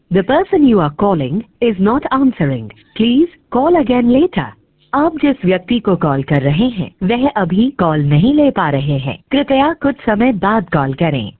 The person you are calling is not answering. Please call again later. आप जिस व्यक्ति को कॉल कर रहे हैं वह अभी कॉल नहीं ले पा रहे हैं। कृपया कुछ समय बाद कॉल करें।